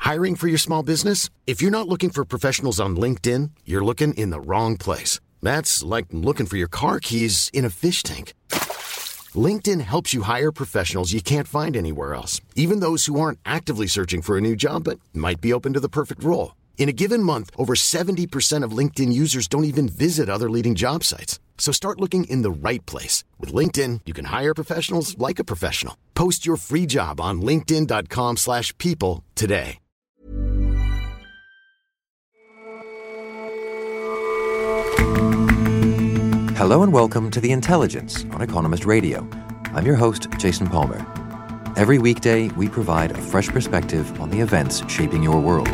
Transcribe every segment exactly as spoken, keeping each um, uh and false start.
Hiring for your small business? If you're not looking for professionals on LinkedIn, you're looking in the wrong place. That's like looking for your car keys in a fish tank. LinkedIn helps you hire professionals you can't find anywhere else, even those who aren't actively searching for a new job but might be open to the perfect role. In a given month, over seventy percent of LinkedIn users don't even visit other leading job sites. So start looking in the right place. With LinkedIn, you can hire professionals like a professional. Post your free job on linkedin.com slash people today. Hello and welcome to The Intelligence on Economist Radio. I'm your host, Jason Palmer. Every weekday, we provide a fresh perspective on the events shaping your world.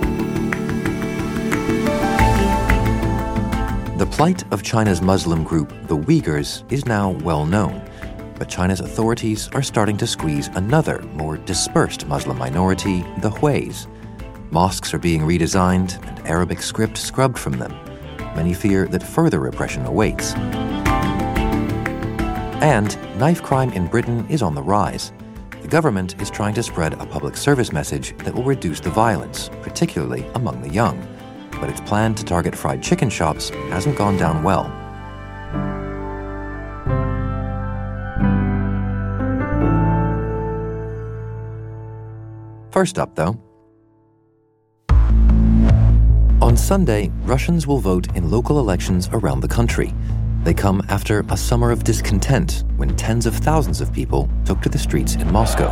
The plight of China's Muslim group, the Uyghurs, is now well known. But China's authorities are starting to squeeze another, more dispersed Muslim minority, the Huis. Mosques are being redesigned and Arabic script scrubbed from them. Many fear that further repression awaits. And knife crime in Britain is on the rise. The government is trying to spread a public service message that will reduce the violence, particularly among the young. But its plan to target fried chicken shops hasn't gone down well. First up, though. On Sunday, Russians will vote in local elections around the country. They come after a summer of discontent when tens of thousands of people took to the streets in Moscow.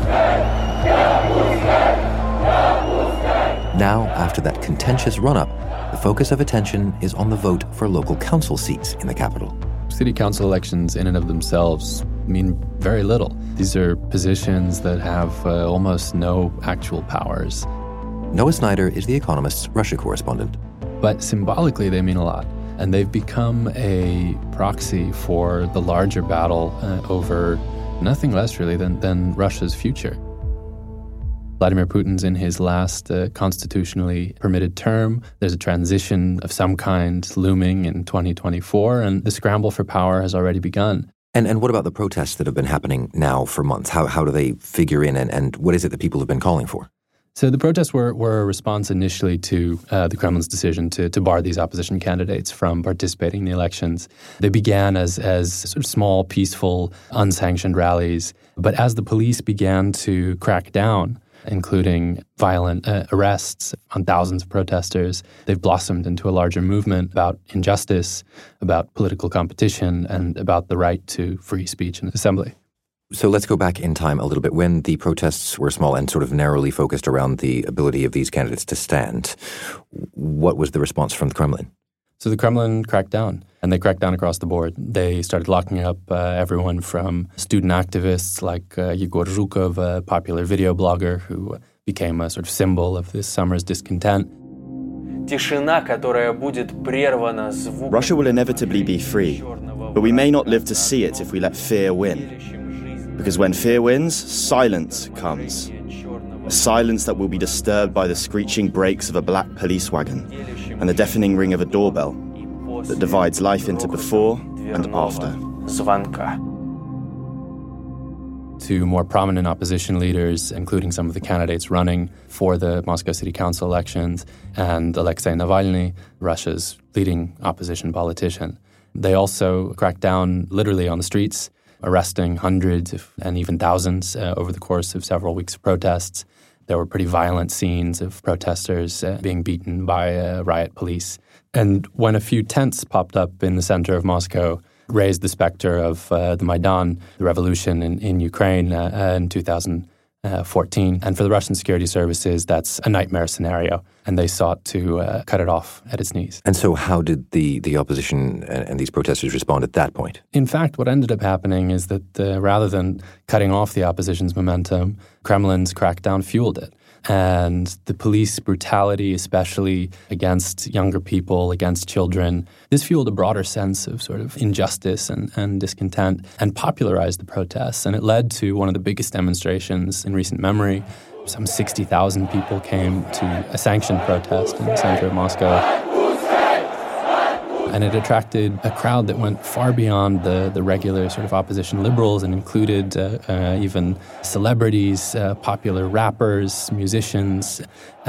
Now, after that contentious run-up, the focus of attention is on the vote for local council seats in the capital. City council elections in and of themselves mean very little. These are positions that have uh, almost no actual powers. Noah Snyder is The Economist's Russia correspondent. But symbolically, they mean a lot. And they've become a proxy for the larger battle uh, over nothing less, really, than, than Russia's future. Vladimir Putin's in his last uh, constitutionally permitted term. There's a transition of some kind looming in twenty twenty-four, and the scramble for power has already begun. And and what about the protests that have been happening now for months? How how do they figure in, and, and what is it that people have been calling for? So the protests were, were a response initially to uh, the Kremlin's decision to, to bar these opposition candidates from participating in the elections. They began as, as sort of small, peaceful, unsanctioned rallies. But as the police began to crack down, including violent uh, arrests on thousands of protesters, they've blossomed into a larger movement about injustice, about political competition, and about the right to free speech and assembly. So let's go back in time a little bit. When the protests were small and sort of narrowly focused around the ability of these candidates to stand, what was the response from the Kremlin? So the Kremlin cracked down, and they cracked down across the board. They started locking up uh, everyone from student activists like uh, Yegor Zhukov, a popular video blogger who became a sort of symbol of this summer's discontent. Russia will inevitably be free, but we may not live to see it if we let fear win. Because when fear wins, silence comes. A silence that will be disturbed by the screeching brakes of a black police wagon and the deafening ring of a doorbell that divides life into before and after. To more prominent opposition leaders, including some of the candidates running for the Moscow City Council elections, and Alexei Navalny, Russia's leading opposition politician. They also cracked down literally on the streets, arresting hundreds and even thousands uh, over the course of several weeks of protests. There were pretty violent scenes of protesters uh, being beaten by uh, riot police. And when a few tents popped up in the center of Moscow, raised the specter of uh, the Maidan, the revolution in, in Ukraine uh, in two thousand fourteen. And for the Russian security services, that's a nightmare scenario. And they sought to uh, cut it off at its knees. And so how did the, the opposition and, and these protesters respond at that point? In fact, what ended up happening is that uh, rather than cutting off the opposition's momentum, Kremlin's crackdown fueled it. And the police brutality, especially against younger people, against children, this fueled a broader sense of sort of injustice and, and discontent and popularized the protests. And it led to one of the biggest demonstrations in recent memory. Some sixty thousand people came to a sanctioned protest in the center of Moscow. and it attracted a crowd that went far beyond the, the regular sort of opposition liberals and included uh, uh, even celebrities, uh, popular rappers, musicians,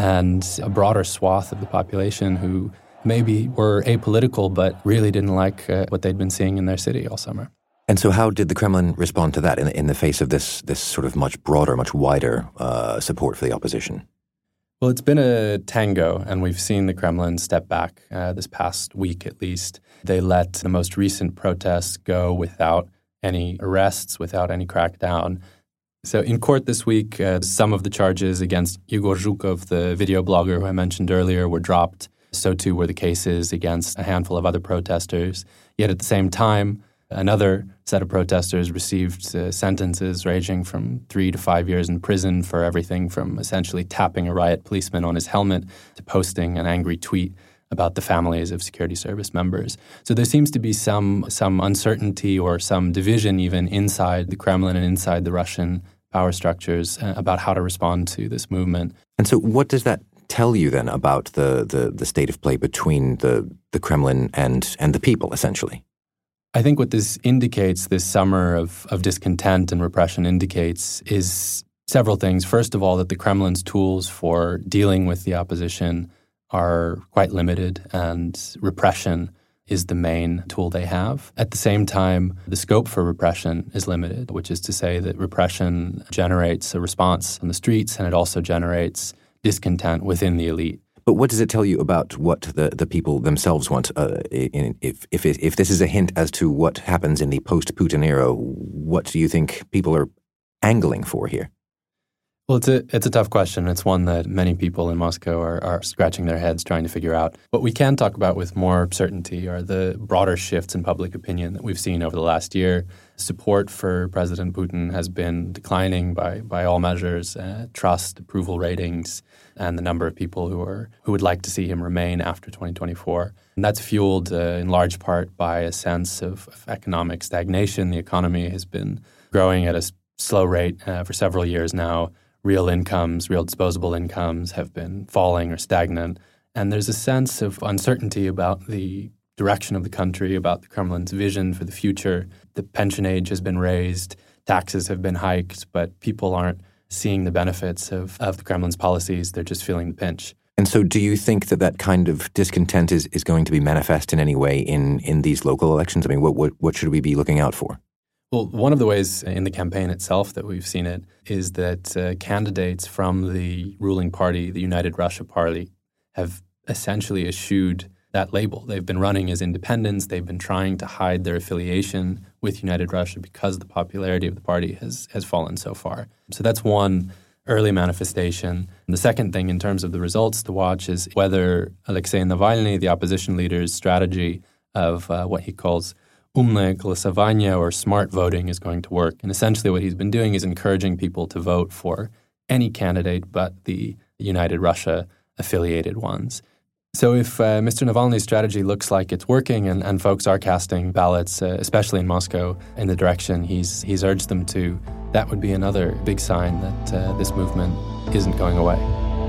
and a broader swath of the population who maybe were apolitical but really didn't like uh, what they'd been seeing in their city all summer. And so how did the Kremlin respond to that in, in the face of this, this sort of much broader, much wider uh, support for the opposition? Well, it's been a tango, and we've seen the Kremlin step back uh, this past week at least. They let the most recent protests go without any arrests, without any crackdown. So in court this week, uh, some of the charges against Yegor Zhukov, the video blogger who I mentioned earlier, were dropped. So too were the cases against a handful of other protesters. Yet at the same time, another set of protesters received uh, sentences ranging from three to five years in prison for everything from essentially tapping a riot policeman on his helmet to posting an angry tweet about the families of security service members. So there seems to be some some uncertainty or some division even inside the Kremlin and inside the Russian power structures uh, about how to respond to this movement. And so what does that tell you then about the, the, the state of play between the, the Kremlin and, and the people, essentially? I think what this indicates, this summer of, of discontent and repression indicates, is several things. First of all, that the Kremlin's tools for dealing with the opposition are quite limited, and repression is the main tool they have. At the same time, the scope for repression is limited, which is to say that repression generates a response on the streets, and it also generates discontent within the elite. But what does it tell you about what the, the people themselves want? Uh, in, if, if, if this is a hint as to what happens in the post-Putin era, what do you think people are angling for here? Well, it's a it's a tough question. It's one that many people in Moscow are, are scratching their heads trying to figure out. What we can talk about with more certainty are the broader shifts in public opinion that we've seen over the last year. Support for President Putin has been declining by, by all measures, uh, trust, approval ratings, and the number of people who are who would like to see him remain after twenty twenty-four. And that's fueled uh, in large part by a sense of, of economic stagnation. The economy has been growing at a s- slow rate uh, for several years now. Real incomes, real disposable incomes have been falling or stagnant. And there's a sense of uncertainty about the direction of the country, about the Kremlin's vision for the future. The pension age has been raised, taxes have been hiked, but people aren't seeing the benefits of, of the Kremlin's policies. They're just feeling the pinch. And so do you think that that kind of discontent is, is going to be manifest in any way in, in these local elections? I mean, what, what what should we be looking out for? Well, one of the ways in the campaign itself that we've seen it is that uh, candidates from the ruling party, the United Russia Party, have essentially eschewed that label. They've been running as independents. They've been trying to hide their affiliation with United Russia because the popularity of the party has, has fallen so far. So that's one early manifestation. And the second thing in terms of the results to watch is whether Alexei Navalny, the opposition leader's strategy of uh, what he calls umное голосование, or smart voting, is going to work. And essentially what he's been doing is encouraging people to vote for any candidate but the United Russia affiliated ones. So if uh, Mister Navalny's strategy looks like it's working and, and folks are casting ballots, uh, especially in Moscow, in the direction he's he's urged them to, that would be another big sign that uh, this movement isn't going away.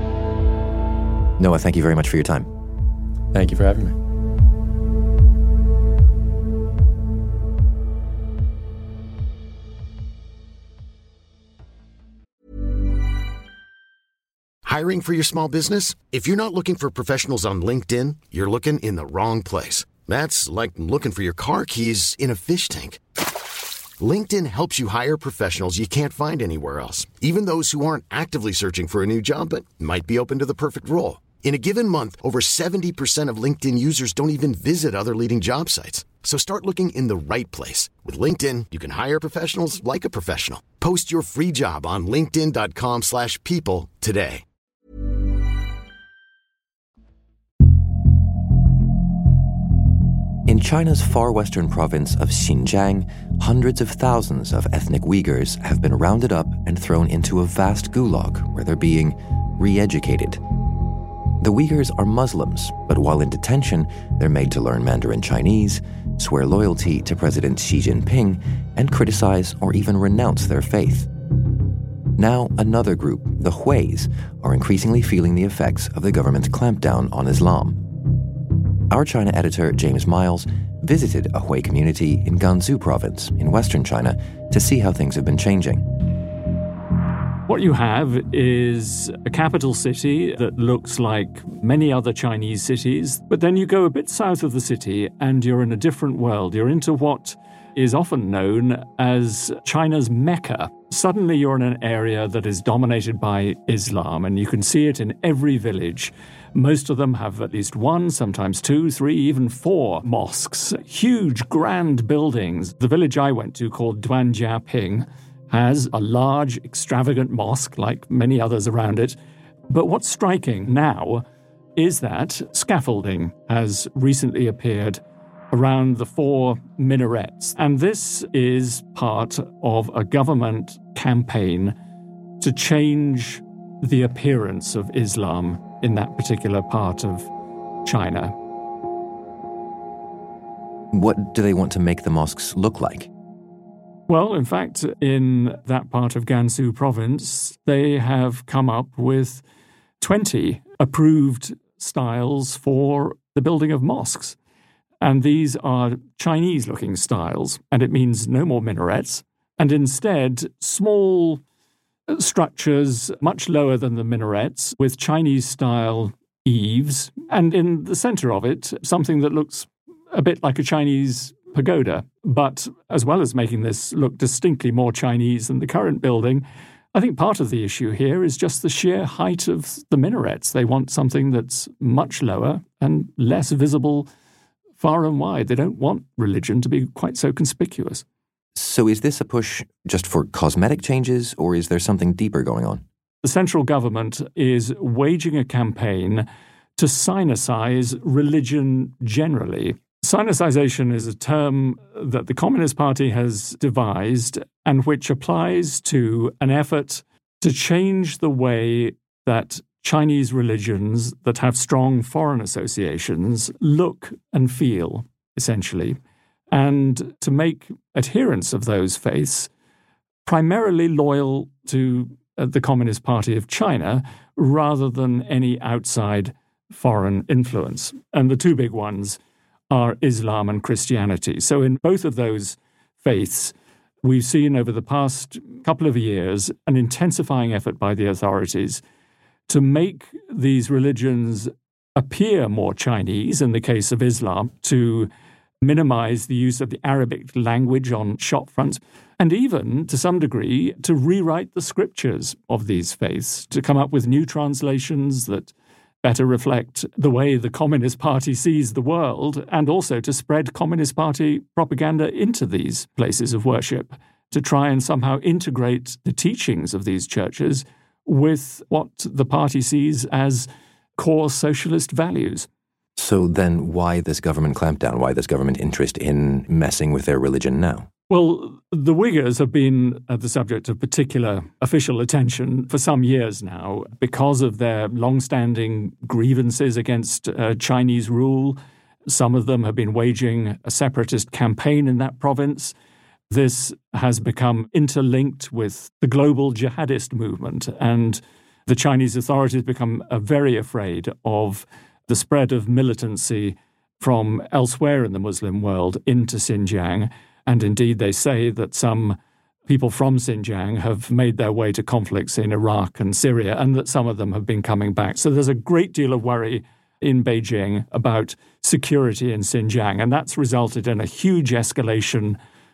Noah, thank you very much for your time. Thank you for having me. Hiring for your small business? If you're not looking for professionals on LinkedIn, you're looking in the wrong place. That's like looking for your car keys in a fish tank. LinkedIn helps you hire professionals you can't find anywhere else, even those who aren't actively searching for a new job but might be open to the perfect role. In a given month, over seventy percent of LinkedIn users don't even visit other leading job sites. So start looking in the right place. With LinkedIn, you can hire professionals like a professional. Post your free job on linkedin.com slash people today. In China's far western province of Xinjiang, hundreds of thousands of ethnic Uyghurs have been rounded up and thrown into a vast gulag where they're being re-educated. The Uyghurs are Muslims, but while in detention, they're made to learn Mandarin Chinese, swear loyalty to President Xi Jinping, and criticize or even renounce their faith. Now, another group, the Huis, are increasingly feeling the effects of the government's clampdown on Islam. our China editor, James Miles, visited a Hui community in Gansu province in western China to see how things have been changing. What you have is a capital city that looks like many other Chinese cities, but then you go a bit south of the city and you're in a different world. You're into what is often known as China's Mecca. Suddenly you're in an area that is dominated by Islam, and you can see it in every village. Most of them have at least one, sometimes two, three, even four mosques. Huge, grand buildings. The village I went to, called Duanjiaping, has a large, extravagant mosque, like many others around it. But what's striking now is that scaffolding has recently appeared around the four minarets. And this is part of a government campaign to change the appearance of Islam in that particular part of China. What do they want to make the mosques look like? Well, in fact, in that part of Gansu province, they have come up with twenty approved styles for the building of mosques. And these are Chinese-looking styles, and it means no more minarets, and instead small structures much lower than the minarets with Chinese-style eaves, and in the center of it, something that looks a bit like a Chinese pagoda. But as well as making this look distinctly more Chinese than the current building, I think part of the issue here is just the sheer height of the minarets. They want something that's much lower and less visible far and wide. They don't want religion to be quite so conspicuous. So is this a push just for cosmetic changes, or is there something deeper going on? The central government is waging a campaign to sinicize religion generally. Sinicization is a term that the Communist Party has devised and which applies to an effort to change the way that Chinese religions that have strong foreign associations look and feel, essentially, and to make adherents of those faiths primarily loyal to the Communist Party of China rather than any outside foreign influence. And the two big ones are Islam and Christianity. So in both of those faiths, we've seen over the past couple of years an intensifying effort by the authorities to make these religions appear more Chinese, in the case of Islam, to minimize the use of the Arabic language on shop fronts, and even, to some degree, to rewrite the scriptures of these faiths, to come up with new translations that better reflect the way the Communist Party sees the world, and also to spread Communist Party propaganda into these places of worship, to try and somehow integrate the teachings of these churches with what the party sees as core socialist values. So then why this government clampdown? Why this government interest in messing with their religion now? Well, the Uyghurs have been the subject of particular official attention for some years now because of their long-standing grievances against uh, Chinese rule. Some of them have been waging a separatist campaign in that province. This has become interlinked with the global jihadist movement, and the Chinese authorities become uh, very afraid of the spread of militancy from elsewhere in the Muslim world into Xinjiang. And indeed, they say that some people from Xinjiang have made their way to conflicts in Iraq and Syria, and that some of them have been coming back. So there's a great deal of worry in Beijing about security in Xinjiang, and that's resulted in a huge escalation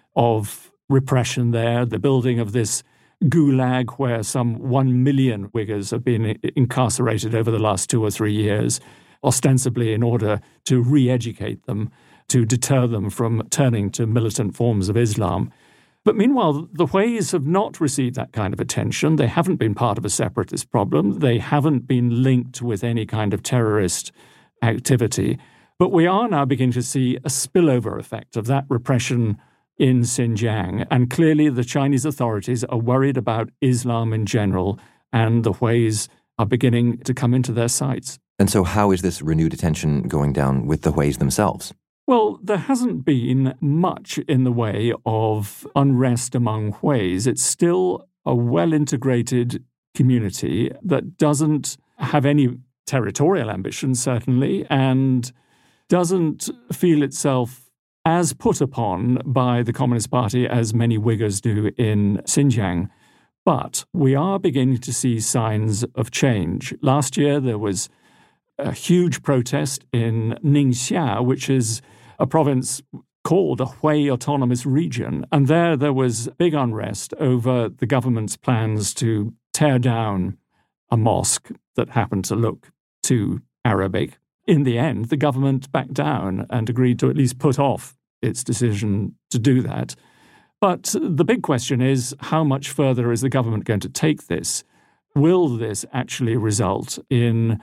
of repression there, the building of this gulag where some one million Uyghurs have been incarcerated over the last two or three years, ostensibly in order to re-educate them, to deter them from turning to militant forms of Islam. But meanwhile, the Huis have not received that kind of attention. They haven't been part of a separatist problem. They haven't been linked with any kind of terrorist activity. But we are now beginning to see a spillover effect of that repression in Xinjiang. And clearly the Chinese authorities are worried about Islam in general, and the Huis are beginning to come into their sights. And so how is this renewed attention going down with the Huis themselves? Well, there hasn't been much in the way of unrest among Huis. It's still a well-integrated community that doesn't have any territorial ambitions, certainly, and doesn't feel itself as put upon by the Communist Party as many Uyghurs do in Xinjiang. But we are beginning to see signs of change. Last year, there was a huge protest in Ningxia, which is a province called a Hui Autonomous Region. And there, there was big unrest over the government's plans to tear down a mosque that happened to look too Arabic. In the end, the government backed down and agreed to at least put off its decision to do that. But the big question is, how much further is the government going to take this? Will this actually result in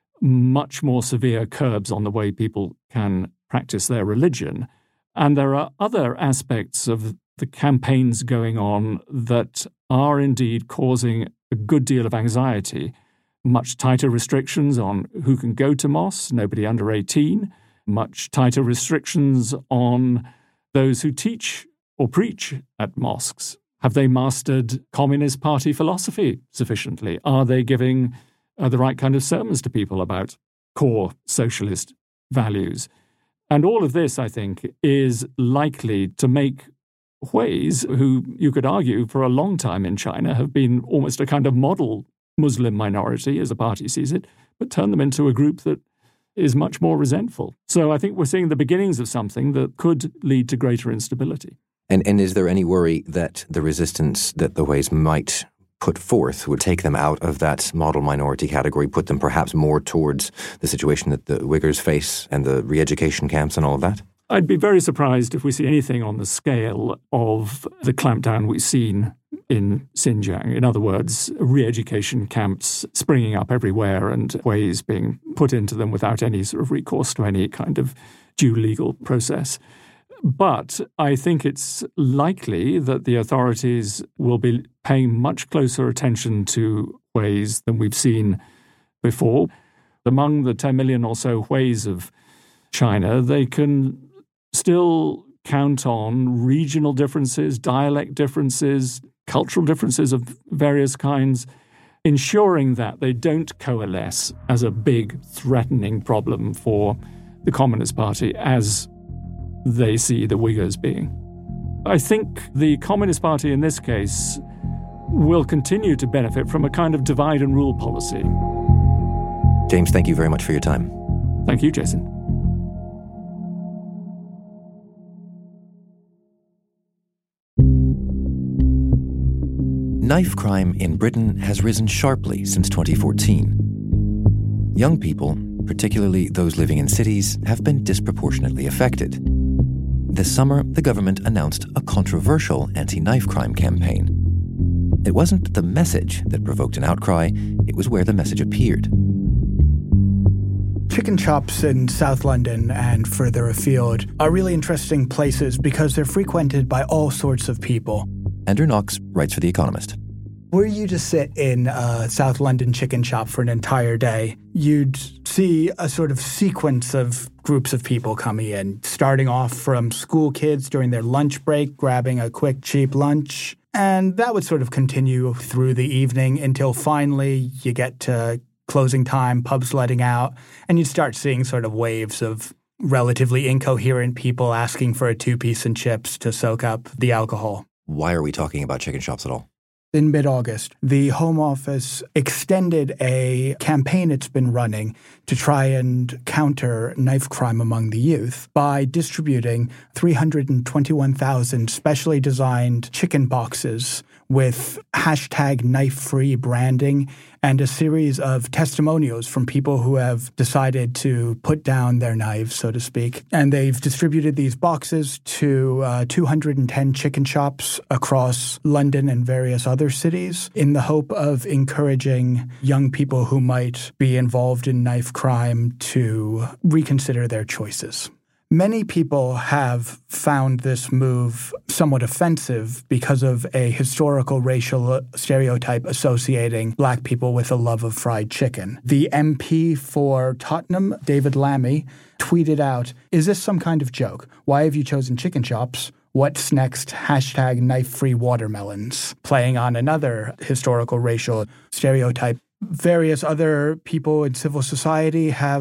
much more severe curbs on the way people can practice their religion? And there are other aspects of the campaigns going on that are indeed causing a good deal of anxiety. Much tighter restrictions on who can go to mosques, nobody under eighteen. Much tighter restrictions on those who teach or preach at mosques. Have they mastered Communist Party philosophy sufficiently? Are they giving uh, the right kind of sermons to people about core socialist values? And all of this, I think, is likely to make Hui's, who you could argue for a long time in China have been almost a kind of model Muslim minority, as the party sees it, but turn them into a group that is much more resentful. So I think we're seeing the beginnings of something that could lead to greater instability. And and is there any worry that the resistance that the Huis might put forth would take them out of that model minority category, put them perhaps more towards the situation that the Uyghurs face and the re-education camps and all of that? I'd be very surprised if we see anything on the scale of the clampdown we've seen in Xinjiang. In other words, re-education camps springing up everywhere and ways being put into them without any sort of recourse to any kind of due legal process. But I think it's likely that the authorities will be paying much closer attention to Huis than we've seen before. Among the ten million or so Huis of China, they can still count on regional differences, dialect differences, cultural differences of various kinds, ensuring that they don't coalesce as a big threatening problem for the Communist Party as they see the Uyghurs being. I think the Communist Party in this case will continue to benefit from a kind of divide and rule policy. James, thank you very much for your time. Thank you, Jason. Knife crime in Britain has risen sharply since twenty fourteen. Young people, particularly those living in cities, have been disproportionately affected. This summer, the government announced a controversial anti-knife crime campaign. It wasn't the message that provoked an outcry, it was where the message appeared. Chicken shops in South London and further afield are really interesting places because they're frequented by all sorts of people. Andrew Knox writes for The Economist. Were you to sit in a South London chicken shop for an entire day, you'd see a sort of sequence of groups of people coming in, starting off from school kids during their lunch break, grabbing a quick, cheap lunch. And that would sort of continue through the evening until finally you get to closing time, pubs letting out, and you'd start seeing sort of waves of relatively incoherent people asking for a two-piece and chips to soak up the alcohol. Why are we talking about chicken shops at all? In mid-August, the Home Office extended a campaign it's been running to try and counter knife crime among the youth by distributing three hundred twenty-one thousand specially designed chicken boxes with hashtag knife-free branding and a series of testimonials from people who have decided to put down their knives, so to speak. And they've distributed these boxes to uh, two hundred ten chicken shops across London and various other cities in the hope of encouraging young people who might be involved in knife crime to reconsider their choices. Many people have found this move somewhat offensive because of a historical racial stereotype associating black people with a love of fried chicken. The M P for Tottenham, David Lammy, tweeted out, "Is this some kind of joke? Why have you chosen chicken shops? What's next? Hashtag knife-free watermelons," playing on another historical racial stereotype. Various other people in civil society have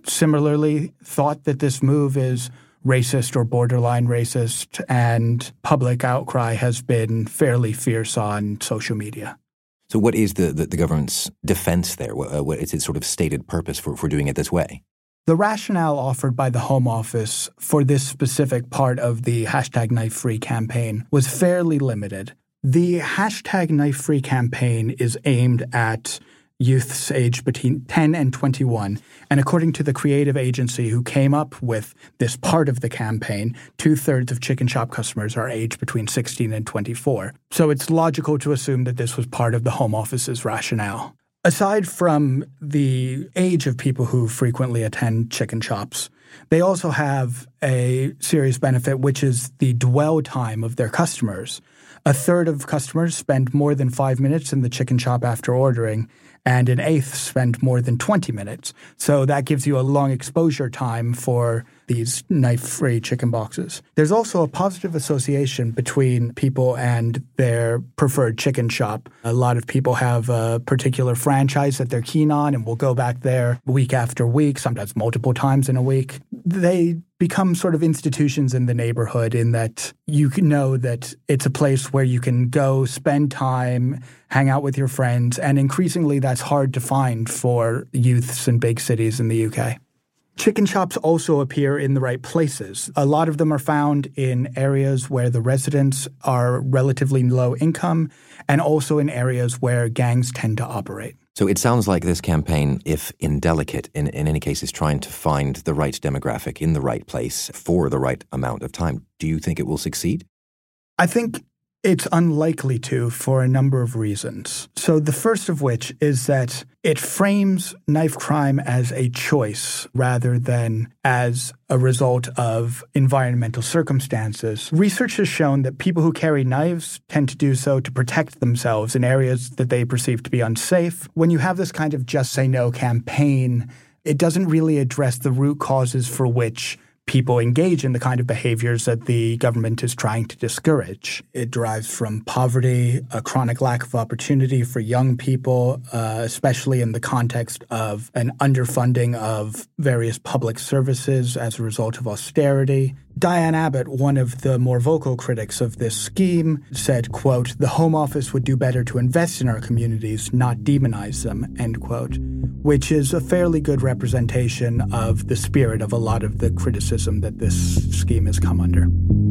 similarly thought that this move is racist or borderline racist, and public outcry has been fairly fierce on social media. So what is the, the, the government's defense there? What, uh, what is its sort of stated purpose for, for doing it this way? The rationale offered by the Home Office for this specific part of the hashtag Knife Free campaign was fairly limited. The hashtag Knife Free campaign is aimed at youths aged between ten and twenty-one. And according to the creative agency who came up with this part of the campaign, two-thirds of Chicken Shop customers are aged between sixteen and twenty-four. So it's logical to assume that this was part of the Home Office's rationale. Aside from the age of people who frequently attend chicken shops, they also have a serious benefit, which is the dwell time of their customers. A third of customers spend more than five minutes in the chicken shop after ordering, and an eighth spend more than twenty minutes. So that gives you a long exposure time for these knife-free chicken boxes. There's also a positive association between people and their preferred chicken shop. A lot of people have a particular franchise that they're keen on and will go back there week after week, sometimes multiple times in a week. They become sort of institutions in the neighborhood in that you can know that it's a place where you can go spend time, hang out with your friends, and increasingly that's hard to find for youths in big cities in the U K. Chicken shops also appear in the right places. A lot of them are found in areas where the residents are relatively low income and also in areas where gangs tend to operate. So it sounds like this campaign, if indelicate, in, in any case, is trying to find the right demographic in the right place for the right amount of time. Do you think it will succeed? I think it's unlikely to for a number of reasons. So the first of which is that it frames knife crime as a choice rather than as a result of environmental circumstances. Research has shown that people who carry knives tend to do so to protect themselves in areas that they perceive to be unsafe. When you have this kind of Just Say No campaign, it doesn't really address the root causes for which people engage in the kind of behaviors that the government is trying to discourage. It derives from poverty, a chronic lack of opportunity for young people, uh, especially in the context of an underfunding of various public services as a result of austerity. Diane Abbott, one of the more vocal critics of this scheme, said, quote, "The Home Office would do better to invest in our communities, not demonize them," end quote, which is a fairly good representation of the spirit of a lot of the criticism that this scheme has come under.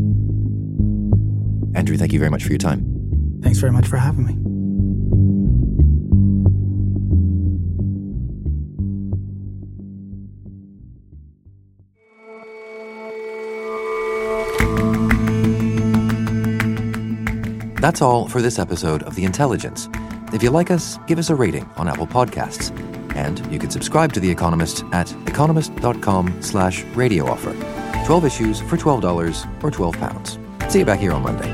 Andrew, thank you very much for your time. Thanks very much for having me. That's all for this episode of The Intelligence. If you like us, give us a rating on Apple Podcasts. And you can subscribe to The Economist at economist.com slash radio offer. twelve issues for twelve dollars or twelve pounds. See you back here on Monday.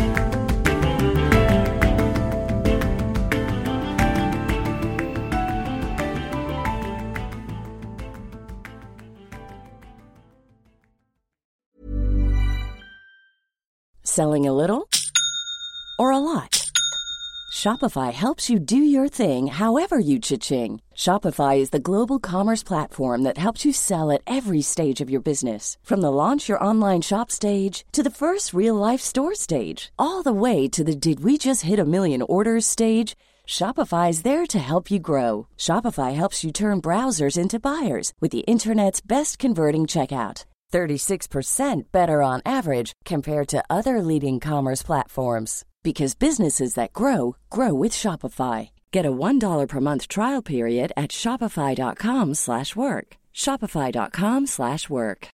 Selling a little or a lot? Shopify helps you do your thing however you cha-ching. Shopify is the global commerce platform that helps you sell at every stage of your business. From the launch your online shop stage to the first real-life store stage, all the way to the did we just hit a million orders stage. Shopify is there to help you grow. Shopify helps you turn browsers into buyers with the internet's best converting checkout. thirty-six percent better on average compared to other leading commerce platforms. Because businesses that grow, grow with Shopify. Get a one dollar per month trial period at shopify.com slash work. Shopify.com slash work.